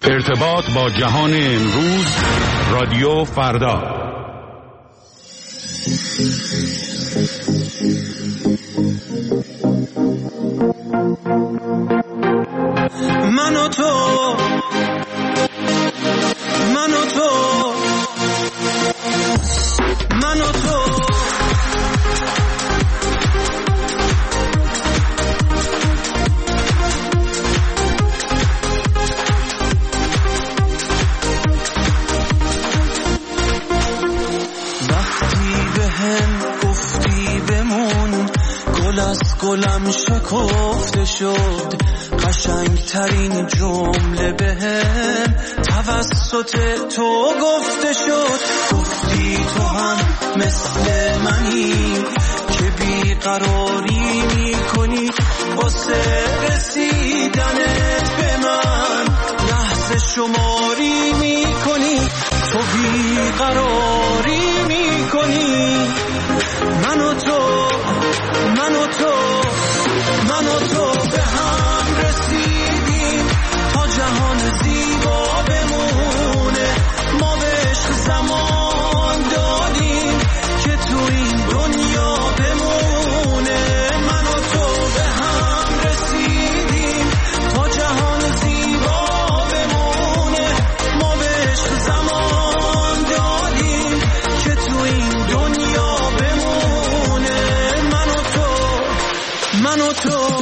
ارتباط با جهان امروز، رادیو فردا. من و تو گلم شکفته شد، قشنگترین جمله بهم توسط تو گفته شد. گفتی تو هم مثل منی که بیقراری میکنی واسه رسیدنت به من، لحظه شماری میکنی، تو بیقراری میکنی. من و تو به هم رسیدیم تا جهان زیبا بمونه. ما بهش زمان دادیم که تو این دنیا بمونه. من و تو به هم رسیدیم تا جهان زیبا بمونه. ما بهش زمان دادیم که تو این دنیا بمونه. من و تو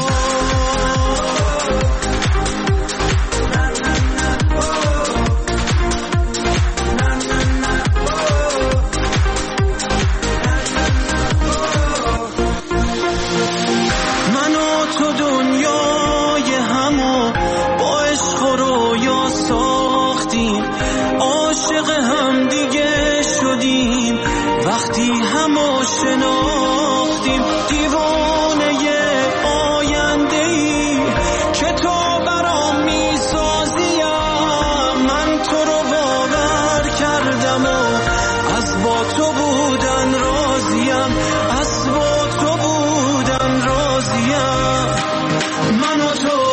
دنیای همو با عشق و رویا ساختیم، عاشق هم دیگه شدیم وقتی همو شناختیم. دیوانه آینده‌ای که تو برام میسازیم، من تو رو باور کردم و از با تو بودن راضیم، از با تو بودن راضیم. من و تو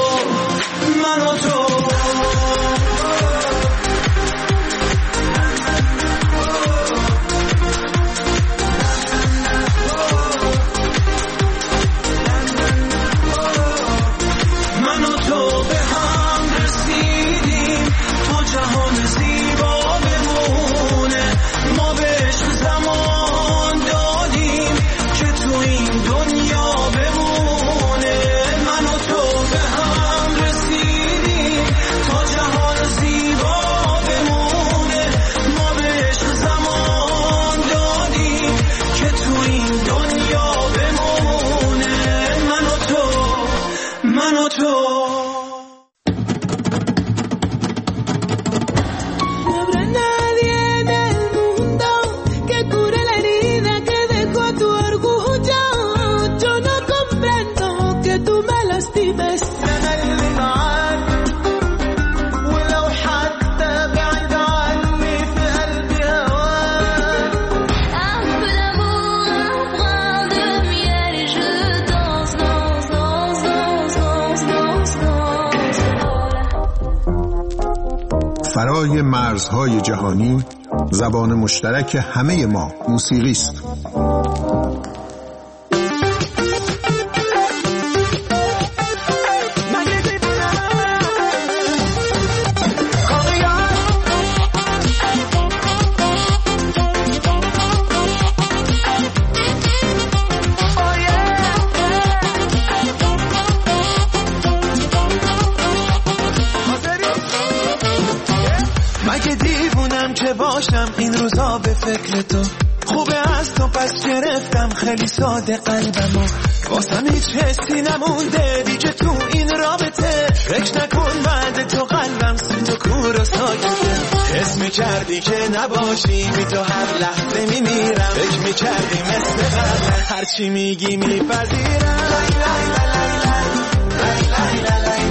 فرای مرزهای جهانی، زبان مشترک همه ما موسیقی است. این روزا به فکر تو خوبه، از تو پس گرفتم خیلی ساده قلبمو، واسم هیچ حسی نمونده دیگه تو این رابطه. فکر نکن بعد تو قلبم سوت و کور و ساکته. حس میکردی که نباشی بی تو هر لحظه میمیرم، فکر میکردی مثل قبل هرچی میگی میپذیرم. لای لای لای لای لای لای لای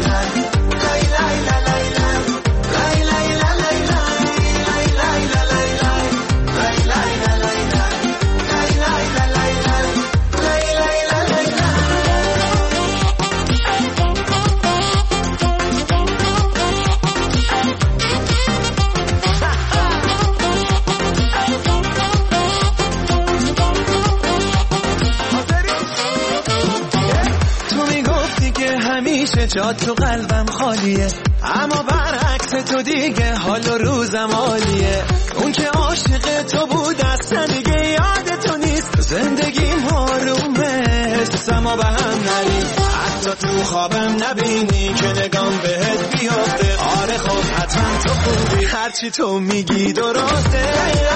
که جات تو قلبم خالیه، اما برعکس تو دیگه حال و روزم عالیه. اون که عاشق تو بود اصلا دیگه یاد تو نیست، زندگی آرومه حسم و به هم نرید، حتی تو خوابم نبینی که نگام بهت بیافته. آره خب حتما تو خوبی، هرچی تو میگی درسته.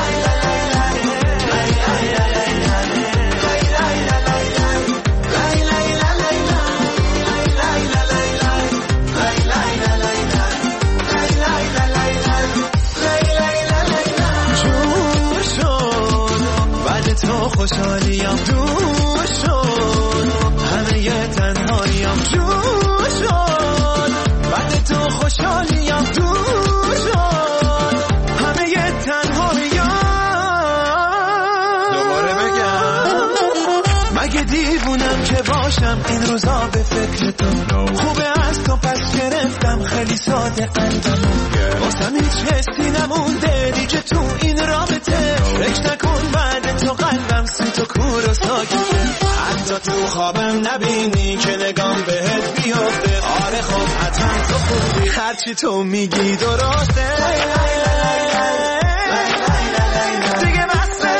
تو خوشحالیم دور شد، همه یه تنهاییم جور شد. بعد تو خوشحالیم دور شد، همه یه تنهاییم. دوباره بگم مگه دیوونم که باشم این روزا به فکر تو. خوبه از تو پس گرفتم خیلی ساده قلبمو، واسم هیچ حسی نمونده دیگه تو این رابطه. فکر نکن بعد تو قلبم سوت و کور و ساکته، حتی تو خوابم نبینی که نگام بهت بیافته. آره خب حتما تو خوبی، هرچی تو میگی درسته. دیگه بسته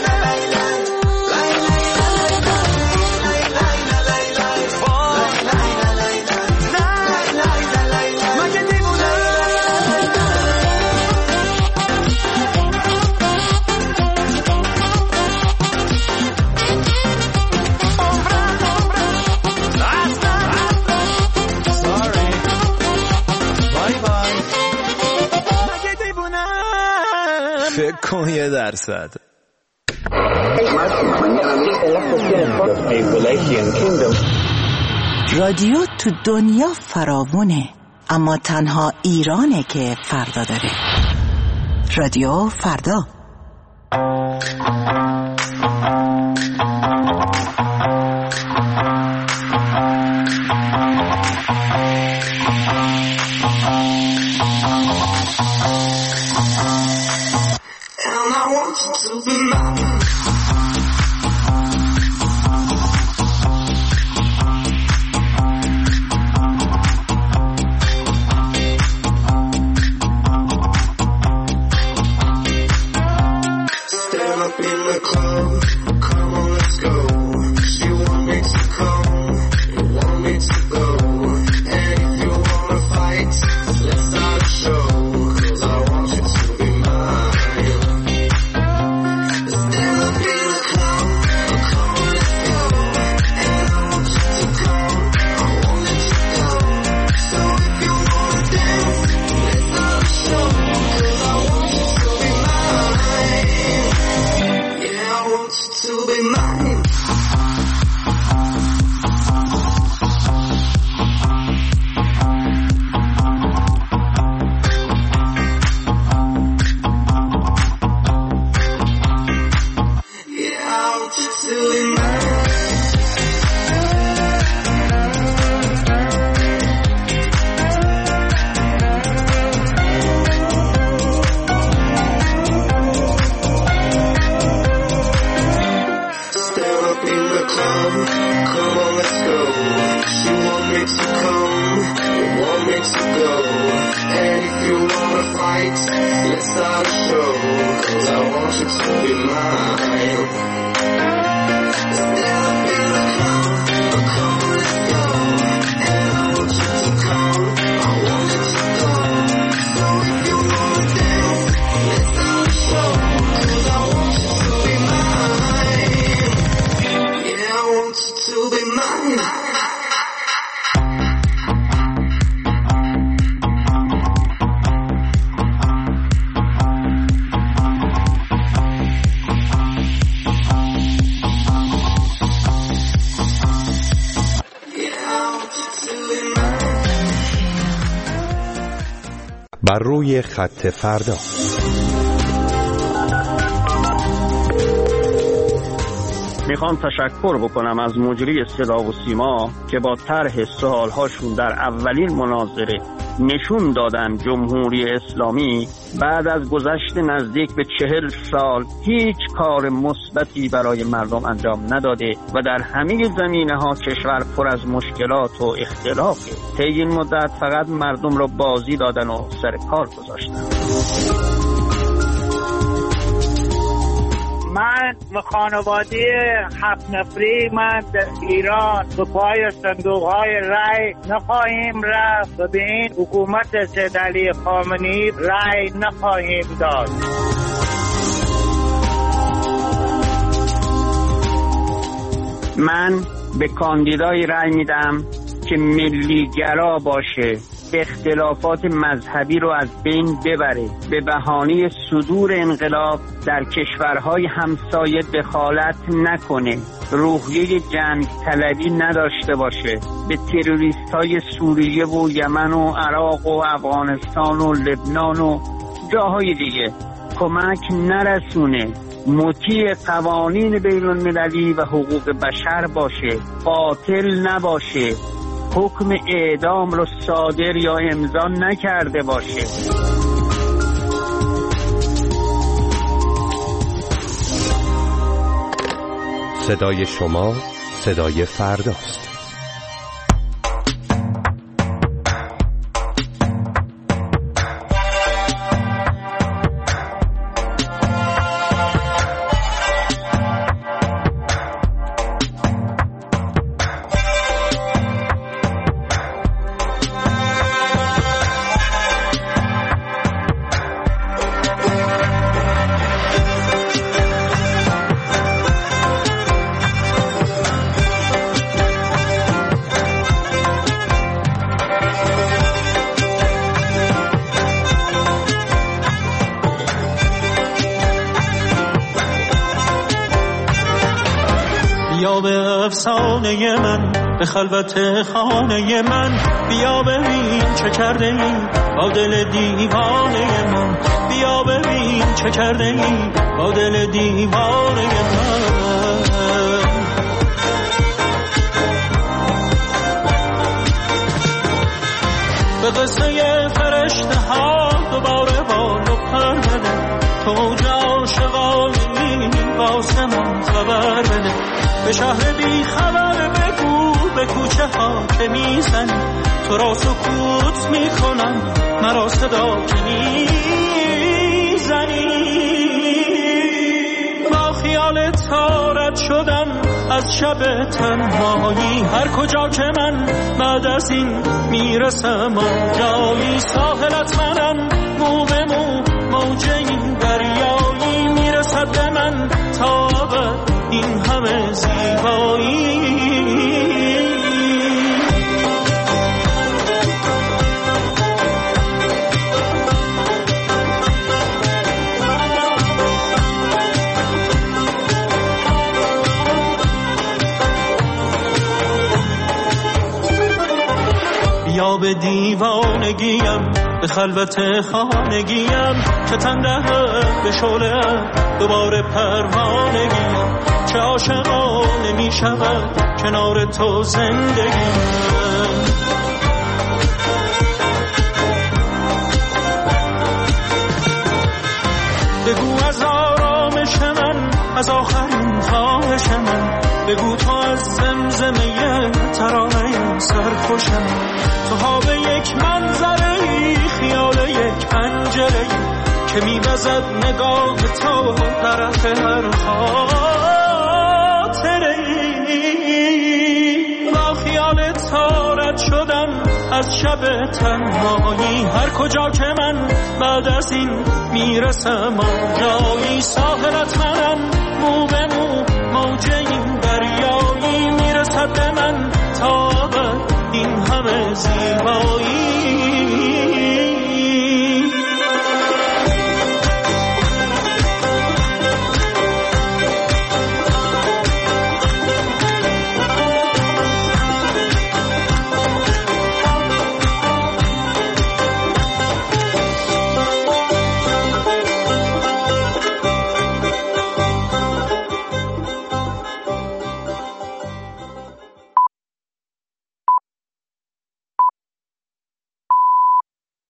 کن 1%. رادیو تو دنیا فراوونه، اما تنها ایرانه که فردا داره. رادیو فردا. بر روی خط فردا. میخوام تشکر بکنم از مجری صدا و سیما که با طرح سوالهاشون در اولین مناظره نشون دادن جمهوری اسلامی بعد از گذشت نزدیک به 40 سال هیچ کار مثبتی برای مردم انجام نداده و در همه زمینه‌ها کشور پر از مشکلات و اختلافه. طی این مدت فقط مردم را بازی دادن و سر کار گذاشتن. من خانواده 7 نفری من در ایران به پای صندوق‌های رای نخواهیم رفت و به این حکومت سید علی خامنه‌ای رای نخواهیم داد. من به کاندیدایی رای میدم که ملی‌گرا باشه، اختلافات مذهبی رو از بین ببره، به بهانه صدور انقلاب در کشورهای همسایه دخالت نکنه، روحیه جنگ طلبی نداشته باشه، به تروریست‌های سوریه و یمن و عراق و افغانستان و لبنان و جاهای دیگه کمک نرسونه، مطیع قوانین بین‌المللی و حقوق بشر باشه، قاتل نباشه، حکم اعدام رو صادر یا امضا نکرده باشه. صدای شما صدای فرداست. بیا به افسانه من، به خلوت خانه من، بیا ببین چه کرده ای با دل دیوانه من، بیا ببین چه کرده ای با دل دیوانه من. به قصه فرشته ها دوباره بال و پر بده، تو اوج عاشقانی واسه من خبر بده، به شهر بی خبر بگو به کوچه ها که میزنی، تو را سکوت میکنم مرا صدا که میزنی. با خیال تارت شدم از شب تنهایی، هر کجا که من بعد از این میرسم جایی، ساحلت منم مو به مو، موج این دریایی میرسد به من تا ابد این همه زیبایی. بیا به دیوانگیم، به خلوت خانگیم، که تنده به شعله دوباره پروانگیم، چه عاشقانه می شود کنار تو زندگیم. بگو از آرامش من، از آخرین خواهش من، بگو تو از زمزمه ترانه سرخوش من، تو ها به یک منظره، خیال یک پنجره که می‌وزد نگاه تو طرف هر خاطره. با خیال تارت شدم از شب تنهایی، هر کجا که من بعد از این میرسم جایی، ساحلت منم مو به مو، موج این دریایی میرسد به من تا ابد این همه زیبایی.